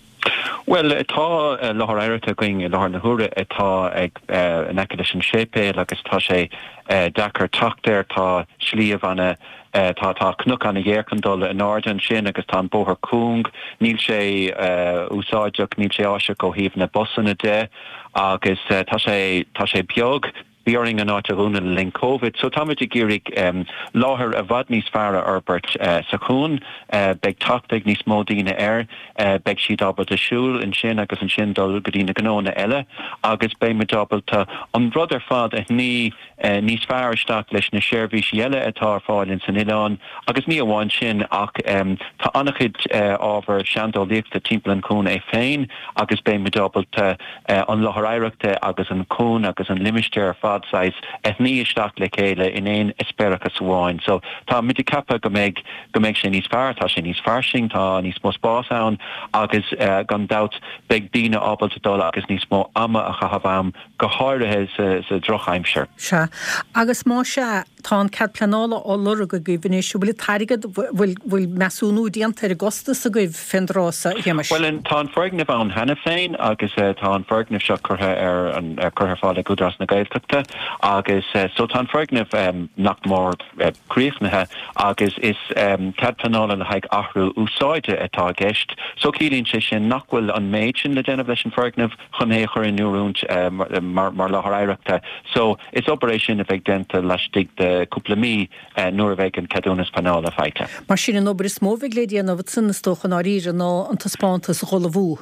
Well, tá lethir airte going i lethir na huaire atá ag an eice an sépéil agus tá sé dachar tachtéir tá slíomh anna tá tá cnuc anna dhéircandul in ádan sin agus tá bóthar cúng, níl sé úsáideach, níl sé áise go híomh na bosanna dé agus tá sé tá sé beag Bíoring an áte rúna ling COVID, so táid i ggéirigh um, láthir a bhd níos fearra arbert uh, sa chún, uh, beag tactaigh níos módíine air, uh, beag siad ábal a siúil in sin agus an sin dul go dtína gnóna eile, agus bé me dábalta an brother fad a ní uh, níos fearristeach leis na séirbhís eile atá fáil in san Ileán, agus ní amháin sin ach um, tá annachid uh, ábhar seandal líochta timpplain cún é féin, agus bé me dábalta uh, an láthir éireachta agus an cún agus an limisteir fad size et ní isteach le chéile in éon espérachas bháin. So tá midi cappa go méid go méid sé níos fearr, tá sé níos farsing, tá níos mó spás ann, agus uh, gan dat beag dína ábalta dul agus níos mó ama a chahabham go háirithe sa, sa drochaimseir. Se. Agus má se tá an cad planála ó lura go gcuibhnééis bhfuil tairigad bhfuil measúnú díanta ar agostas a gcuibh fendrása héimeis. Well, tá an fergnamh an hena féin agus uh, tá an fergnamh seo chutha ar an uh, chutha fáil ag údras na Gaeltachta agus uh, so tá an fergnamh um, nach mór uh, críochnathe agus is um, cad planála na haig ahrú úsáide atá gceist. So cílíonn sé sin nach bhfuil an méid sin le déanamh leis an fergnamh chun é chur in nuúrúnt uh, mar, mar láthir éireachta. So is operation a bheith denta leistigh de cúpla mí uh, nuair a bheith an cadúnas planála feite. Mar sin an obair is mómhigh le déanamh sinnastóchan á ríre ná an taspáanta sa chola bhú.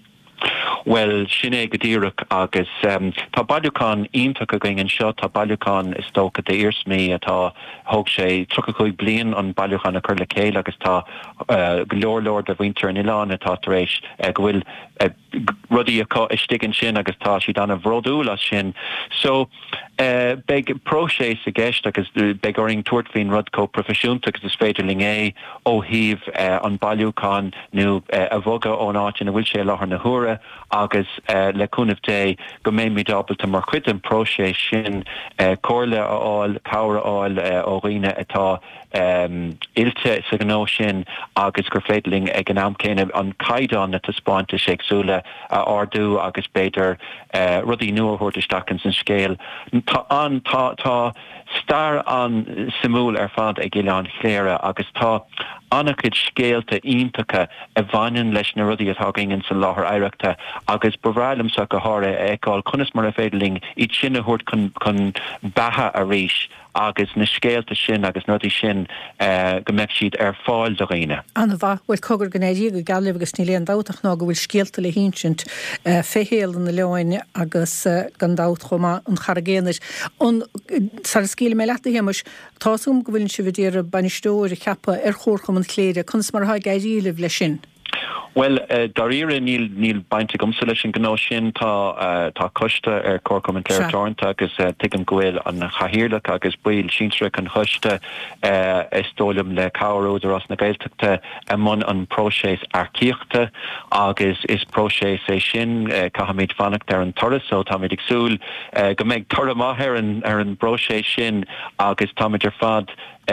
Well, sinné go dtíireach agus um, tá bailúcán ionntach a going an seo, tá bailúcán is tócha de irsmí atá thug sé tro chuig blion an bailúchan a chur le céile agus tá uh, go leorlóir a bhaintear in Ileán atá tar éis uh, go bhfuil uh, rudí aá istigin sin agus tá si dána bhródúla sin. So uh, beag próséis a gceist agus beag oring tuairtfhín rudcó profisiúnta agus is féidirling é ó híomh uh, an bailúcán nó uh, a bhoga ón áitin a bhfuil sé láthir na huaire agus uh, le cúnamh dé go mé mi dábalta mar chuid an próséis sin uh, cóirle áil, cabhra áil uh, ó riine atá um, ilte sa gnó sin agus gur féidling ag an amcéine an caiidán na taspáinte séagsúla uh, ardú agus beidir uh, rudí nua thuirtaisteach san scéal. Tá an tá tá star an simúl ar fad ag Ileán chléire agus tá annachid scéalta iontacha a bhaineann leis na rudí atá gingin san láthir éireachta agus bhráilm sa go háire eáil chunas mar a féidirling iad sinna thuirt chun batha a ríis agus na scéalta sin agus nudí sin uh, go mbeidh siad ar fáil do riine. Anna bha, bhfuil cogur gnéirí go galibh agus ní léon dáteach ná go bhfuil scéalta le hínsint uh, féhéal na leáine agus uh, gan dát chomá an charagéanais. An sar scíle mé leta héimeis tásúm go bhfuiln si bhdíar a banistóir a cheappa ar chóirchum an chléire chunas mar ha gairíileh le sin. Well, uh, daríire níl níl bainte gomsa leis an gná sin tá uh, tá coiste ar cór commentéir Torranta agus uh, tuigim gohfuil an chahiirlach agus buil sínsre an chuiste uh, istólim le cabhróidir as na gailteachta amon an próséis arcíochta agus is próséis é sin uh, cahamid fannacht ar an toras so táid agsúil uh, go méid tora maithir an ar an próséis sin agus táid ar fad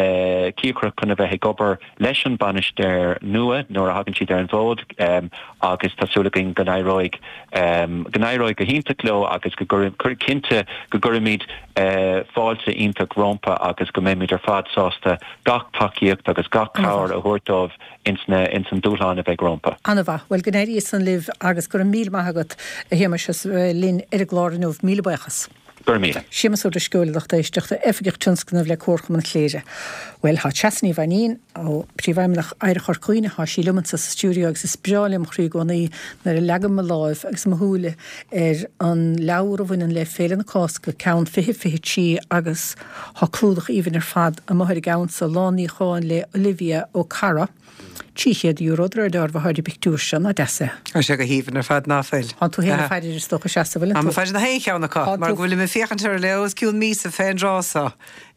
Cíocra chuna bheith gobar leis an banisteir nua nuair a hagann siad ar an bhód um, agus tásúlagin gnáróig um, gnáróig go hínta cló agus go cinnte go gurimid uh, fáilte ionach rompa agus go méimiid ar fad sásta gach takeíocht agus gach cabhar a thuirtómh insna in san dúláin a bheith rompa. Anna bha, well gnéirí san liv agus gur míl maithagat a héimeis lín ar a glárinúh míle bachas. Simas úr scoúlaachta isteachta efigich tunscanmh le cócham an chléire. Well há teasní bhaín ó príomhhaimlach aire chuircuoine há sí luman sa stúdio agus is breálim chríúnaí nar a legam a láimh agus mthúla ar an leabhar a bhainean le féile na cásca ceann fihi fihi tí agus há clúdach íhann ar fad a mthir gabhain sa lánaí cháin le Olivia ó Cara. Tíchéad úródra dar bh háidir pictúr sin a deasa. A sé go híhann ar fad náfeil. An tú héna feidir is stocha seasa bhfuil. Am feidir na héin ceannacha, mar bhfuil me fiochantar leos ciún mís a féin rása.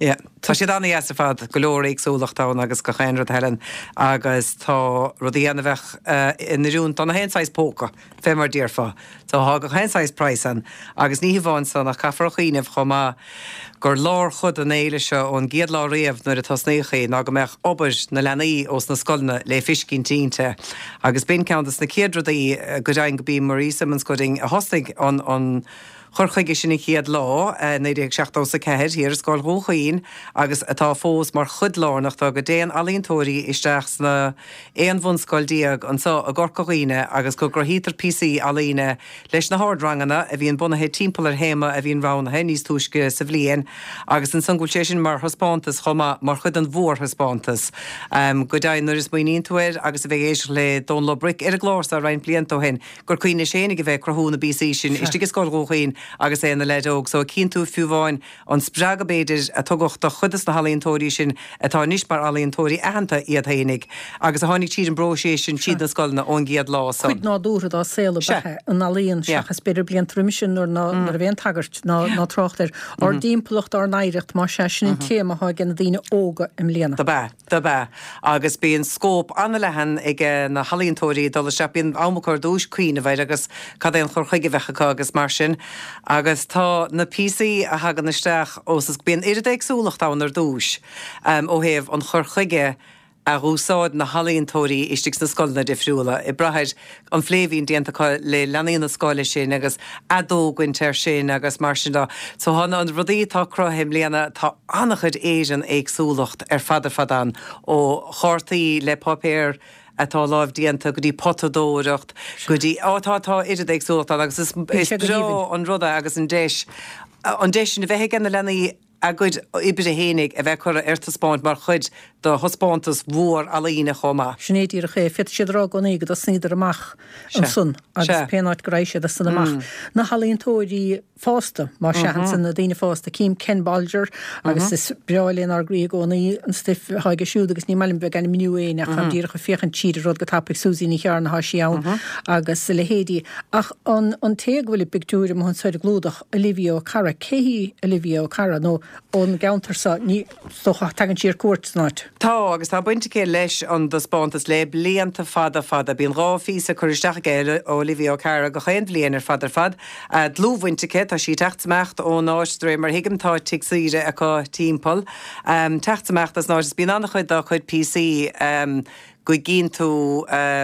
Tá sé dána as a fad golóir agsúlachtán agus go chéanrad helen agus tá rudí ana bheith in naún tá na héáis póca fé mar díorfa. Tá há go héáis pricean agus ní bháin san nach cafarchéanamh chomá gur lár chud an éile seo ón giad lá riamh nuair a tasnéchaí ná go meach obair na lenaí os na scolna le fiscin tínte. Agus bin ceantas na céadradaí go dain go bí Maurice man scoding a hostig an an chorchaige sinna chiad lá néidir seachtó sa ceir hir sáil hóchaín agus atá fós mar chud lánach tá go déan alíontóirí isteach na éon bhn scoildíag an sa a gorcaíine agus go grahítar P C alíine leis na hádrangana a bhíon bunathe timppla ar héma a bhíon ránathe níos túisce sa bblion agus an sangúil sin mar hospántas chuma mar chud an bhór hospántas. Um, go dain nuair is muoíontuir agus a bheith éisiir le Don Lobrick ar a glás a rein bliantó hen gur cuioine séna go bheith crothúna B C sin istigh sáil hóchaín agus é na leidóg, so cín tú fiúháin an spraga beidir a tugacht a chudas na halíontóirí sin atá níos mar alíontóirí ahananta iad hainnig agus a tháinig tíad an bróséis sin siad na scoilna ón giad lá. Chuid ná dúrad á saola bethe an alíonn seachas beidir blion truimisin nó nar a bhéon tagart ná trochtar or dímpelacht ar naireacht mar sé sin téma há gan dtíine óga im léana. Tá bé, tá bé. Agus bíon scóp anna lehan ag na halíontóirí dul se bíon ámachar dúis cuioine bhaid agus cad éon chorchaige bhecha agus mar sin. Agus tá na P C a hagan isteach os is bíon irid agsúlachtán ar dúis um, ó héamh an chorchaige a rúsáid na halíontóirí istigh na scoilna difriúla. I brathid an phléhín déanta le leanaí na scoile sin agus adógaintear sin agus mar sin dá. So hána an rudí tá crothim léana tá annachchud éan agsúlacht ar fada fadan ó chortaí le papéir atá láimh díanta go dtí potadóireacht go dtí átátá idir agsúlachtán agus is brá an ruda agus an déis an déis sin bheith gan na leanaí a good ibre hénig a bheith chur airtaspáint mar chud do hospántas mhór alíine chomá. Snéadíar a ché fit siadrá go éige a sníidir amach an sun agus péáid goréise a san amach. Na halíontóirí fásta mar sean san na daine fásta cím Ken Balger agus is breáilíon ar grí gcónaí an stiff haige siúd agus ní melim be gan miniuéine a chudíir go féchan tíidir rud go tapig súsí ní chearna há sián agus le hédí ach an an téag bhfuil pictúri mo an saide glúdach Olivia ó Cara céhí Olivia ó Cara nó ón gaantar sa ní stocha tagan tíir cuat snáit. Tá agus tá buinte cé leis an do spántas le blianta fada fada bíon ráfís a chuiristeach géile ó Olivia ó Cara go chéan blianar fadar fad a dlúhaintece tá sí techtmecht ó náistréim mar higamtá tiigsaíre aá timppel. Um, techtmecht as náis bíon annach chuid do chuid P C um, go ginn tú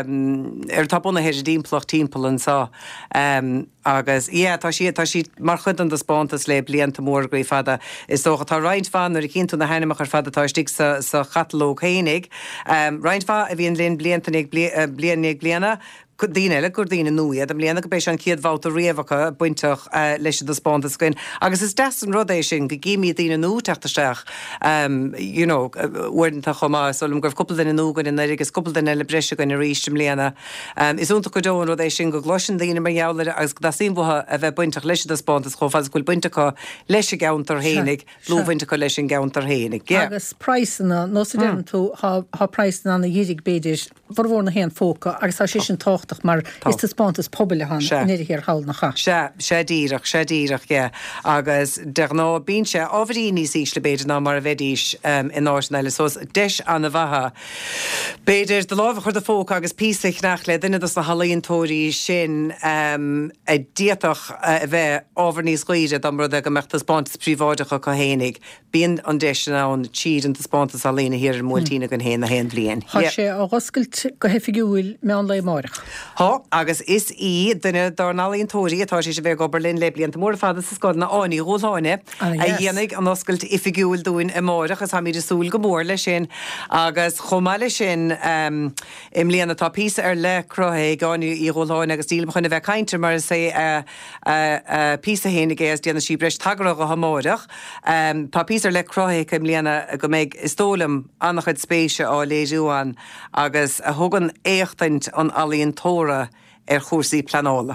um, ar tapbunna héir dímplach timppel an sa um, agus yeah, tá si tá si mar chud an do spántas le blianta mór go fada is dócha tá roiint fan ar cinnú na heineach ar fada tá stig sa, sa chatalóg hénig um, roiint fa a bhíon linn bliantanig bli, uh, bliannig bliana Díine le gur díine nuí, am léana go bééis an ciad bháta riamhacha buinteach uh, leis do spántas goin. Agus is des an rudééis sin go géimi díine nú teachtasteach um, you know, uirnta chomá solum gur coppla den núgan in agus coppla den le breise goin a ríistem léana. Um, is únta go dóin rudééis sin go glosin díine mar jaall agus dá síbutha a bheith buinteach leis do spántas cho fas goil buintecha leis gaantar hénig, lúhaintecha leis gaantar hénig. Yeah. Agus praisna, nó sé dem tú há praisna na dhéirig beidir bharhna héan fóca agus tá sé sin táchtach mar is tá spátas poblbal han in hir hall nach cha. Se sé díireach sé díireach ge agus de ná bín se áhrí níos ís le beidir ná mar a bheitdís um, in áisnaile sos deis an a bhatha. Beidir de lábh chuir de fóca agus písaich nach le duine na halaíontóirí sin um, a diaach a bheith ábhar níos gcuide dá mar go mecht spátas príváidecha go hénig. Bíon an deis an tíad an spátas a lína hir an múltína gon héna hen blian. Tá sé á goscailt go hefigiúil me an le marach. Tá agus is í duine dar nálíon tóirí atá sé sé bheith go Berlin le blianta mór fada sa scóna áí róáine a dhéananig an oscailt ifigiúil dúin i mórach as ha míidir súl go mór lei sin agus chomáile sin um, im líana tá písa ar le crothe gáinú í róáine agus díla chuna bheith caiinte mar sé uh, uh, uh, písa hénig éas déanana sí breis tagra go hamórach um, tá písa le crothe im líana go méid istólam annachid spéise á léisiúán agus a thugan éachtaint an alíon tóra ar chósaí planála.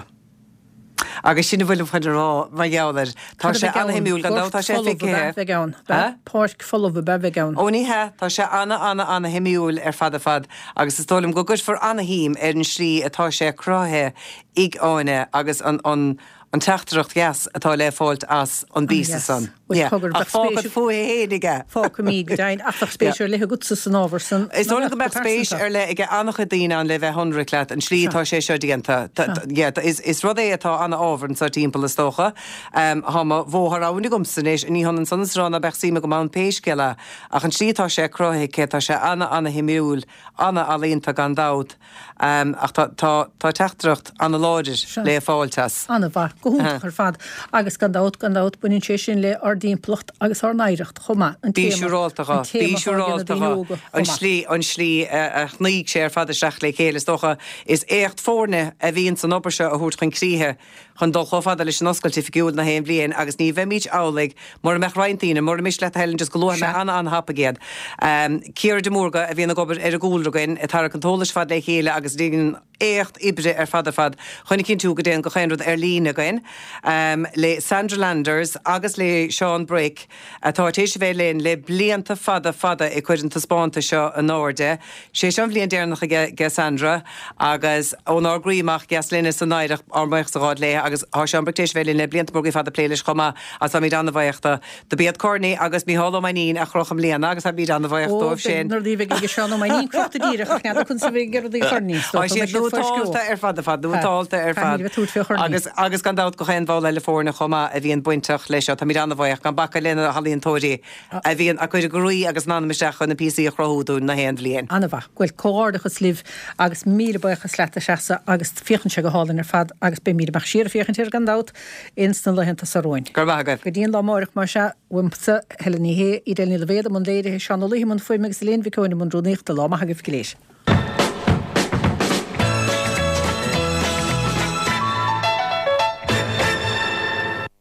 Agus sinna bhfuil chuidir rá mai geallar tá sé anhéimiúil gan tá sé fián Páirc folamh be gan. Ó níthe tá sé anna anna anna himiúil ar fad a fad agus is tólim go gur for anna hím ar an slí atá sé cráthe ig áine agus an an an teachtareacht gas atá le fáilt as an bísa san. Fágad fuhéige. Fáca mí dain afach spéisiir le go san ábhar san. Is dóna go meid spéis ar le ige annacha daine an le bheith hundra leat an slítá sé seo díanta. Is rud é atá anna ábharann sa timppla is tócha. Thma bmhthar ánig gomsanéis ní hanan sanránna beh síime go mán péisceile ach an slítá sé crothaicé tá sé anna anna himiúil anna alínta gan dád ach tá teachtareacht anna láidir le fáiltas. Anna bhar gohún ar fad agus gan dát gan dát buinn sé sin le ardíon plucht agus ar naireacht chuma an bíisiúráltacha bíisiúráltacha an slí an slí a chníigh sé ar fad seach le chéile stocha is écht fórne a bhíonn san opair se a thuút chun críthe chun dul chofada leis an oscailtí fiúil na héon blion agus ní bheith míid álaigh mar meach reintíine mar mis le helen just golóir me anna an hapa géad. Cíar de múrga a bhíonna gobar ar a gúlragain a tar an tólas fad le chéile agus dín écht ibre ar fad a fad chunig cinn tú go déan go chéanrad ar lína gain um, le Sandra Landers agus le Sean Brick atá tééis bhéh léon le blianta fada fada i chuidir an taspáanta seo an áde sé sean bblion déarnach ge Sandra agus ón ágríach gas linne san naireach armbeocht sa rád le agus há Sean Brick tééis bhéh léon le bliantaburgaí fada pléiles chuma as a mí anna bhaochta de bead cornaí agus mí hála maín a chrocham léana agus a bíad anna bhaocht sin. Nó dí bh seán maín crochtta díireach chun sa bh geí corní. Táilta ar fad a fad dútáilta ar fad agus agus gan dát go chéan bháil le fórna chuma a bhíon buinteach leis tá mí anna bhaoach gan bacha lena halíonn tóirí a bhíon a chuidir goí agus ná meisteach chun na písaí a chrothúún na héan blion. Anna bha ghfuil cóárdachas líh agus mí buchas leta seasa agus fichan se go hálan ar fad agus be mí mar siar fichan tíir gan dát instan lehananta sa roin. Gur bagad. Go dtíon lámórach mar se wimpsa helaní hé í déna le bhéad man léidir seanna líhí man foiimi agus léon bhícóinna man drúníochtta lá a hagah léis.